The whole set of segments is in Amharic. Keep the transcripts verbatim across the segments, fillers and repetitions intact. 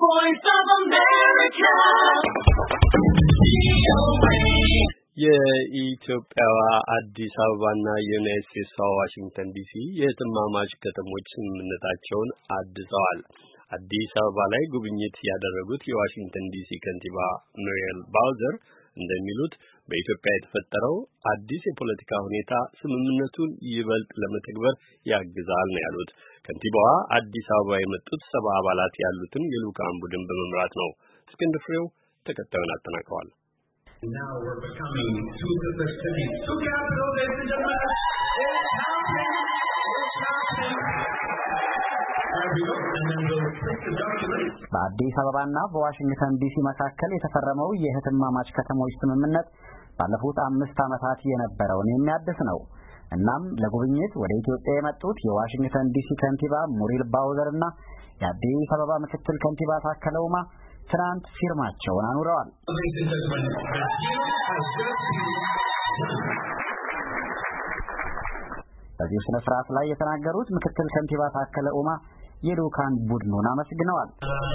voice of America. የኢትዮጵያዋ አዲስ አበባና የዩናይትድ ስቴትስ ዋሽንግተን ዲሲ የትማማች ከተሞች ስምምነታቸውን አድሰዋል። አዲስ አበባ ላይ ጉብኝት ያደረጉት የዋሽንግተን ዲሲ ከንቲባ ሙሪየል ባውዘር እንደሚሉት በኢትዮጵያ የተፈጠረው አዲስ የፖለቲካ ሁኔታ ስምምነቱን ይበልጥ ለመተግበር ያግዛል ነው ያሉት። ከንቲባዋ አዲስ አበባ የመጡት ሰባ አባላት ያሉትን የልኡካን ቡድን በመምራት ነው። እስክንድር ፍሬው ተከታዩን አጠናቅሯል። Now we're becoming two sister cities, two capitals, ladies and gentlemen. It's happening. It's happening. There we go. And then we'll take the documents. በአዲስ አበባና በዋሽንግተን ዲሲ መካከል የተፈረመው የህትማማች ከተሞች ስምምነት ባለፉት አምስት ዓመታት የነበረውን የሚያድስ ነው። እናም ለጉብኝት ወደ ኢትዮጵያ የመጡት የዋሽንግተን ዲሲ ከንቲባ ሙሪል ባውዘር እና የአዲስ አበባ ምክትል ከንቲባ ታከለ ኡማ ትናንት ፊርማቸውን አኑረዋል። በዚህ ስነ ስርዓት ላይ የተናገሩት ምክትል ከንቲባ ታከለ ኡማ የልኡካን ቡድኑን አመስግነዋል።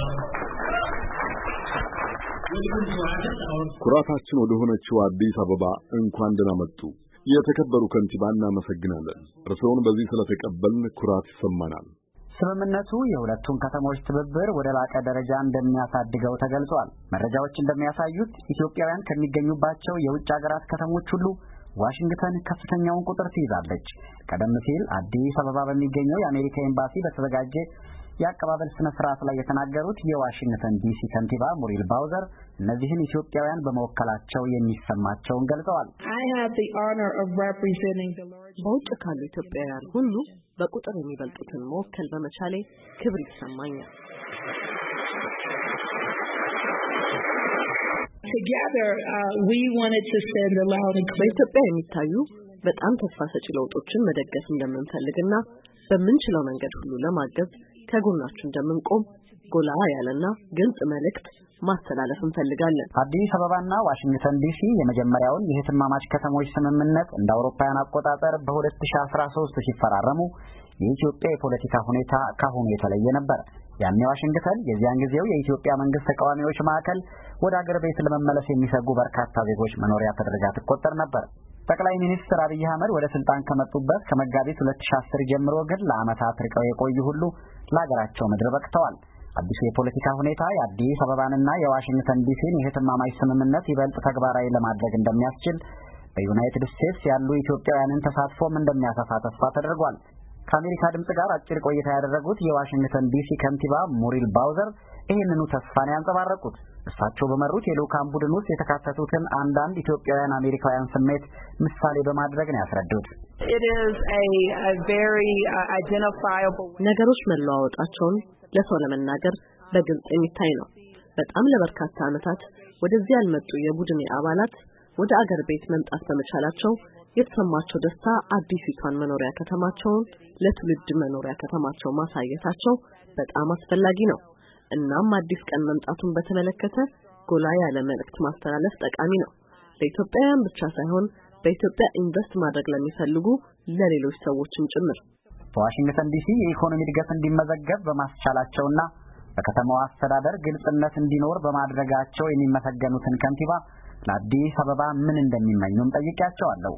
ኩራታችን ወደ ሆነችው አዲስ አበባ እንኳን ደህና መጡ። የተከበሩ ከንቲባ እናመሰግናለን። እርስዎን በዚህ ስለተቀበልን ኩራት ይሰማናል። ስምምነቱ የሁለቱን ከተሞች ትብብር ወደ ላቀ ደረጃ እንደሚያሳድገው ተገልጿል። መረጃዎች እንደሚያሳዩት ኢትዮጵያውያን ከሚገኙባቸው የውጭ ሀገራት ከተሞች ሁሉ ዋሽንግተን ከፍተኛውን ቁጥር ትይዛለች። ቀደም ሲል አዲስ አበባ በሚገኘው የአሜሪካ ኤምባሲ በተዘጋጀ የአቀባበል ስነ ስርዓት ላይ የተናገሩት የዋሽንግተን ዲሲ ከንቲባ ሙሪል ባውዘር እነዚህን ኢትዮጵያውያን በመወከላቸው የሚሰማቸውን ገልጸዋል። በውጭ ካሉ ኢትዮጵያውያን ሁሉ በቁጥር የሚበልጡትን መወከል በመቻሌ ክብር ይሰማኛል። Together, uh, we wanted to send a loud and clear. በኢትዮጵያ የሚታዩ በጣም ተስፋ ሰጪ ለውጦችን መደገፍ እንደምንፈልግና በምንችለው መንገድ ሁሉ ለማገዝ ከጎናችሁ እንደምንቆም ጎላ ያለና ግልጽ መልእክት ማስተላለፍ እንፈልጋለን። አዲስ አበባና ዋሽንግተን ዲሲ የመጀመሪያውን የህትማማች ከተሞች ስምምነት እንደ አውሮፓውያን አቆጣጠር በሁለት ሺህ አስራ ሶስት ሲፈራረሙ የኢትዮጵያ የፖለቲካ ሁኔታ ካሁኑ የተለየ ነበር። ያኔ ዋሽንግተን የዚያን ጊዜው የኢትዮጵያ መንግስት ተቃዋሚዎች ማዕከል ወደ አገር ቤት ለመመለስ የሚሰጉ በርካታ ዜጎች መኖሪያ ተደርጋ ትቆጠር ነበር። ጠቅላይ ሚኒስትር አብይ አህመድ ወደ ስልጣን ከመጡበት ከመጋቢት ሁለት ሺህ አስር ጀምሮ ግን ለዓመታት ርቀው የቆዩ ሁሉ ለሀገራቸው ምድር በቅተዋል። አዲሱ የፖለቲካ ሁኔታ የአዲስ አበባንና የዋሽንግተን ዲሲን የህትማማች ስምምነት ይበልጥ ተግባራዊ ለማድረግ እንደሚያስችል በዩናይትድ ስቴትስ ያሉ ኢትዮጵያውያንን ተሳትፎም እንደሚያሰፋ ተስፋ ተደርጓል። ከአሜሪካ ድምጽ ጋር አጭር ቆይታ ያደረጉት የዋሽንግተን ዲሲ ከንቲባ ሙሪል ባውዘር ይህንኑ ተስፋን ያንጸባረቁት እሳቸው በመሩት የልኡካን ቡድን ውስጥ የተካተቱትን አንዳንድ ኢትዮጵያውያን አሜሪካውያን ስሜት ምሳሌ በማድረግ ነው ያስረዱት። ነገሮች መለዋወጣቸውን ለሰው ለመናገር በግልጽ የሚታይ ነው። በጣም ለበርካታ ዓመታት ወደዚህ ያልመጡ የቡድን አባላት ወደ አገር ቤት መምጣት በመቻላቸው የተሰማቸው ደስታ አዲሲቷን መኖሪያ ከተማቸውን ለትውልድ መኖሪያ ከተማቸው ማሳየታቸው በጣም አስፈላጊ ነው። እናም አዲስ ቀን መምጣቱን በተመለከተ ጎላ ያለ መልእክት ማስተላለፍ ጠቃሚ ነው። ለኢትዮጵያውያን ብቻ ሳይሆን በኢትዮጵያ ኢንቨስት ማድረግ ለሚፈልጉ ለሌሎች ሰዎችም ጭምር። በዋሽንግተን ዲሲ የኢኮኖሚ እድገት እንዲመዘገብ በማስቻላቸውና በከተማዋ አስተዳደር ግልጽነት እንዲኖር በማድረጋቸው የሚመሰገኑትን ከንቲባ ለአዲስ አበባ ምን እንደሚመኙም ጠይቄያቸዋለሁ።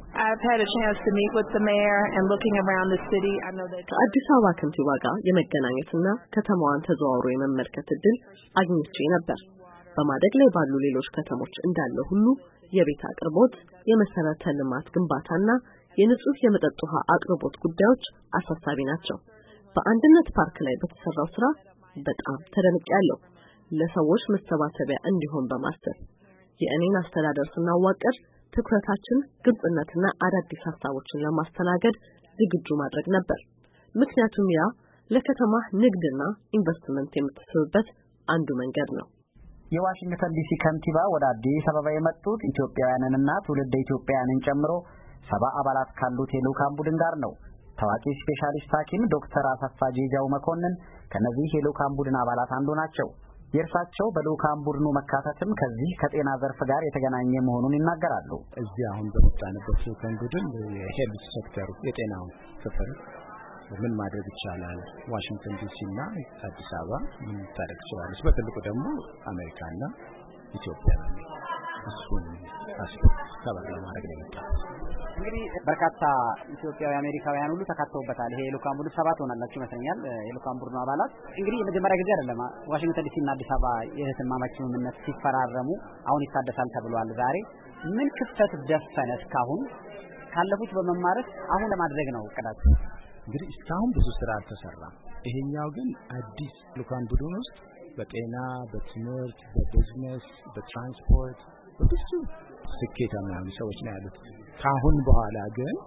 ከአዲስ አበባ ከንቲባ ጋር የመገናኘትና ከተማዋን ተዘዋውሮ የመመልከት እድል አግኝቼ ነበር። በማደግ ላይ ባሉ ሌሎች ከተሞች እንዳለ ሁሉ የቤት አቅርቦት፣ የመሰረተ ልማት ግንባታና የንጹህ የመጠጥ ውሃ አቅርቦት ጉዳዮች አሳሳቢ ናቸው። በአንድነት ፓርክ ላይ በተሰራው ስራ በጣም ተደንቄያለሁ። ለሰዎች መሰባሰቢያ እንዲሆን በማሰብ የእኔን አስተዳደር ስናዋቀር ትኩረታችን ግልጽነትና አዳዲስ ሀሳቦችን ለማስተናገድ ዝግጁ ማድረግ ነበር። ምክንያቱም ያ ለከተማ ንግድና ኢንቨስትመንት የምትስብበት አንዱ መንገድ ነው። የዋሽንግተን ዲሲ ከንቲባ ወደ አዲስ አበባ የመጡት ኢትዮጵያውያንንና ትውልደ ኢትዮጵያውያንን ጨምሮ ሰባ አባላት ካሉት የልኡካን ቡድን ጋር ነው። ታዋቂ ስፔሻሊስት ሐኪም ዶክተር አሰፋ ጄጃው መኮንን ከነዚህ የልኡካን ቡድን አባላት አንዱ ናቸው። የእርሳቸው በልኡካን ቡድኑ መካተትም ከዚህ ከጤና ዘርፍ ጋር የተገናኘ መሆኑን ይናገራሉ። እዚህ አሁን በመጣንበት ልኡካን ቡድን የሄልዝ ሴክተሩ የጤናው ክፍል ምን ማድረግ ይቻላል ዋሽንግተን ዲሲ እና አዲስ አበባ ምን ታደርግ ይችላል በትልቁ ደግሞ አሜሪካና ኢትዮጵያ ነው እሱን አስፈላጊ ተባለ ማድረግ ነው እንግዲህ በርካታ ኢትዮጵያዊ አሜሪካውያን ሁሉ ተካተውበታል ይሄ የሉካን ቡድን ሰባት ሆናላችሁ ይመስለኛል የሉካን ቡድኑ አባላት እንግዲህ የመጀመሪያ ጊዜ አይደለም ዋሽንግተን ዲሲ እና አዲስ አበባ የህትማማች ስምምነት ሲፈራረሙ አሁን ይታደሳል ተብሏል ዛሬ ምን ክፍተት ደፈነ እስካሁን ካለፉት በመማረስ አሁን ለማድረግ ነው እቅዳችሁ እንግዲህ እስካሁን ብዙ ስራ አልተሰራም ይሄኛው ግን አዲስ ሉካን ቡድን ውስጥ በጤና በትምህርት በቢዝነስ በትራንስፖርት በብዙ ስኬታማ ሰዎች ነው ያሉት ካሁን በኋላ ግን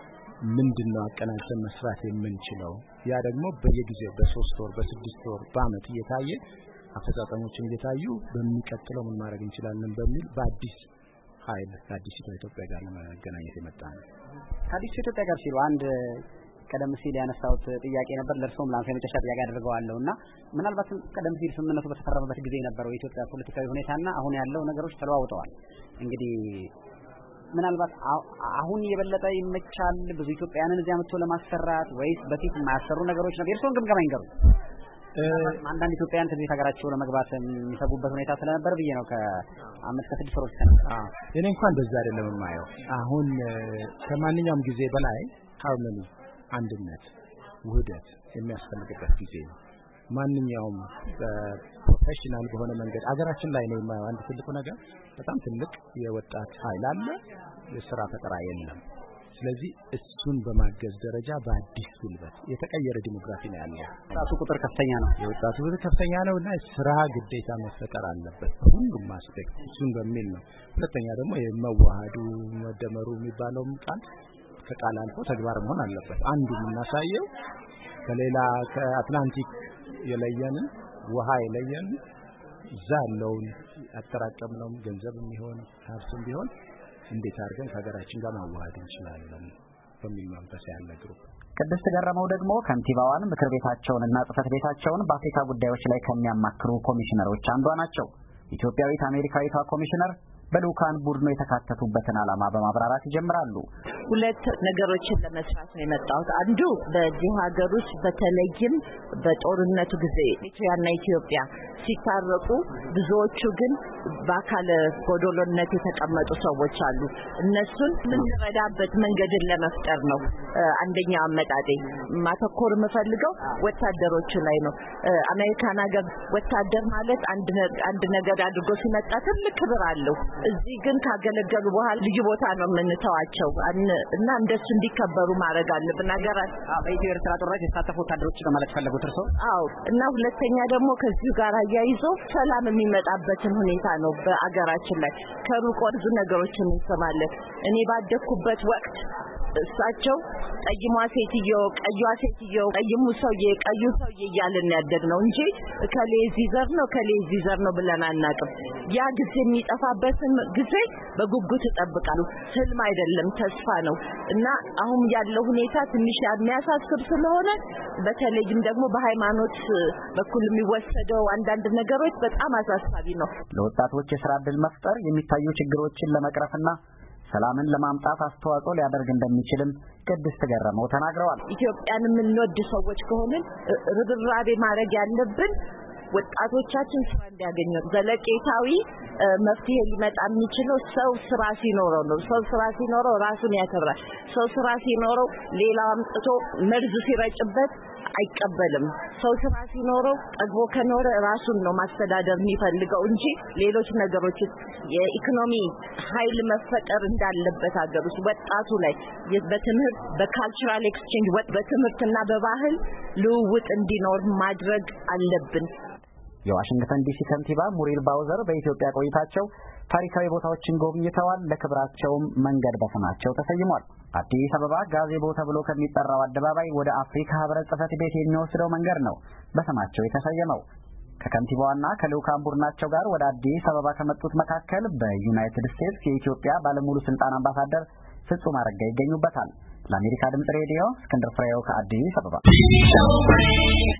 ምንድነው አቀናጅተን መስራት የምንችለው ያ ደግሞ በየጊዜው በሶስት ወር በስድስት ወር በአመት እየታየ አፈጻጸሞችን እየታዩ በሚቀጥለው ምን ማድረግ እንችላለን በሚል በአዲስ ኃይል አዲስ ኢትዮጵያ ጋር ለማገናኘት የመጣ ነው አዲስ ኢትዮጵያ ጋር ሲሉ አንድ ቀደም ሲል ያነሳውት ጥያቄ ነበር ለርሶም ላንተ የመጨረሻ ጥያቄ አድርገዋለሁና ምናልባት ቀደም ሲል ስምምነቱ በተፈረመበት ጊዜ የነበረው የኢትዮጵያ ፖለቲካዊ ሁኔታና አሁን ያለው ነገሮች ተለዋውጠዋል እንግዲህ ምናልባት አሁን የበለጠ ይመቻል ብዙ ኢትዮጵያውያንን እዚያ መጥቶ ለማሰራት ወይስ በፊት የማያሰሩ ነገሮች ነበር እርሶን ግምገማ ይንገሩ አንዳንድ ኢትዮጵያውያን ከዚህ ሀገራቸው ለመግባት የሚሰጉበት ሁኔታ ስለነበር ብዬ ነው ከአምስት ከስድስት ወር ተነሳ አዎ እኔ እንኳን እንደዛ አይደለም የማየው አሁን ከማንኛውም ጊዜ በላይ ሃርመኒ አንድነት ውህደት የሚያስፈልግበት ጊዜ ነው ማንኛውም ፕሮፌሽናል በሆነ መንገድ አገራችን ላይ ነው የማየው አንድ ትልቁ ነገር በጣም ትልቅ የወጣት ኃይል አለ የሥራ ፈጠራ የለም ስለዚህ እሱን በማገዝ ደረጃ በአዲስ ጉልበት የተቀየረ ዲሞግራፊ ነው ያለው ወጣቱ ቁጥር ከፍተኛ ነው የወጣቱ ቁጥር ከፍተኛ ነውና ስራ ግዴታ መፈጠር አለበት ሁሉም አስፔክት እሱን በሚል ነው ሁለተኛ ደግሞ የመዋሃዱ መደመሩ የሚባለው ቃል ከቃል አልፎ ተግባር መሆን አለበት አንዱ የምናሳየው ከሌላ ከአትላንቲክ የለየን ውሃ የለየን ዛለውን አጠራቀምነው ገንዘብም ይሁን ሀብትም ቢሆን እንዴት አድርገን ከሀገራችን ጋር ማዋሃድ እንችላለን በሚል መንፈስ ያለ ግሩፕ ቅድስት ገረመው ደግሞ ከንቲባዋን ምክር ቤታቸውንና ጽፈት ቤታቸውን በአፍሪካ ጉዳዮች ላይ ከሚያማክሩ ኮሚሽነሮች አንዷ ናቸው ኢትዮጵያዊት አሜሪካዊቷ ኮሚሽነር በሉካን ቡድኑ የተካተቱበትን ዓላማ በማብራራት ይጀምራሉ ሁለት ነገሮችን ለመስራት ነው የመጣሁት አንዱ በዚህ ሀገር ውስጥ በተለይም በጦርነቱ ጊዜ ኢትዮጵያና ኢትዮጵያ ሲታረቁ ብዙዎቹ ግን በአካለ ጎዶሎነት የተቀመጡ ሰዎች አሉ እነሱን የምንረዳበት መንገድን ለመፍጠር ነው አንደኛው አመጣጤ ማተኮር የምፈልገው ወታደሮቹ ላይ ነው አሜሪካን ሀገር ወታደር ማለት አንድ አንድ ነገር አድርጎ ሲመጣ ትልቅ ክብር አለው እዚህ ግን ካገለገሉ በኋላ ልጅ ቦታ ነው የምንተዋቸው እና እንደሱ እንዲከበሩ ማድረግ አለብን ሀገራት በኢትዮ ኤርትራ ጦርነት የተሳተፉ ወታደሮች ለማለት ፈለጉት እርሶ አዎ እና ሁለተኛ ደግሞ ከዚህ ጋር አያይዞ ሰላም የሚመጣበትን ሁኔታ ነው በአገራችን ላይ ከሩቅ ብዙ ነገሮችን እንሰማለን እኔ ባደኩበት ወቅት እሳቸው ጠይሟ ሴትዮ ቀዩዋ ሴትዮ ቀይሙ ሰውዬ ቀዩ ሰውዬ እያልን ያደግነው እንጂ ከሌዚ ዘር ነው ከሌዚ ዘር ነው ብለን አናውቅም ያ ጊዜ የሚጠፋበትን ጊዜ በጉጉት ተጠብቃሉ ህልም አይደለም ተስፋ ነው እና አሁን ያለው ሁኔታ ትንሽ የሚያሳስብ ስለሆነ በተለይም ደግሞ በሃይማኖት በኩል የሚወሰደው አንዳንድ ነገሮች በጣም አሳሳቢ ነው ለወጣቶች የሥራ ዕድል መፍጠር የሚታዩ ችግሮችን ለመቅረፍና ሰላምን ለማምጣት አስተዋጽኦ ሊያደርግ እንደሚችልም ቅድስት ገረመው ተናግረዋል ኢትዮጵያን የምንወድ ሰዎች ከሆነን ርብራቤ ማድረግ ያለብን ወጣቶቻችን ስራ እንዲያገኙ ዘለቄታዊ መፍትሄ ሊመጣ የሚችለው ሰው ስራ ሲኖረው ነው ሰው ስራ ሲኖረው ራሱን ያከብራል ሰው ስራ ሲኖረው ሌላው አምጥቶ መርዝ ሲረጭበት አይቀበልም ሰው ስራ ሲኖረው ጠግቦ ከኖረ ራሱን ነው ማስተዳደር የሚፈልገው እንጂ ሌሎች ነገሮች የኢኮኖሚ ኃይል መፈጠር እንዳለበት ሀገር ውስጥ ወጣቱ ላይ በትምህርት በካልቸራል ኤክስቼንጅ በትምህርትና በባህል ልውውጥ እንዲኖር ማድረግ አለብን የዋሽንግተን ዲሲ ከንቲባ ሙሪል ባውዘር በኢትዮጵያ ቆይታቸው ታሪካዊ ቦታዎችን ጎብኝተዋል ለክብራቸውም መንገድ በስማቸው ተሰይሟል አዲስ አበባ ጋዜቦ ተብሎ ከሚጠራው አደባባይ ወደ አፍሪካ ህብረት ጽፈት ቤት የሚወስደው መንገድ ነው በስማቸው የተሰየመው ከከንቲባዋና ከልኡካን ቡድናቸው ጋር ወደ አዲስ አበባ ከመጡት መካከል በዩናይትድ ስቴትስ የኢትዮጵያ ባለሙሉ ስልጣን አምባሳደር ፍጹም አረጋ ይገኙበታል ለአሜሪካ ድምጽ ሬዲዮ እስክንድር ፍሬው ከአዲስ አበባ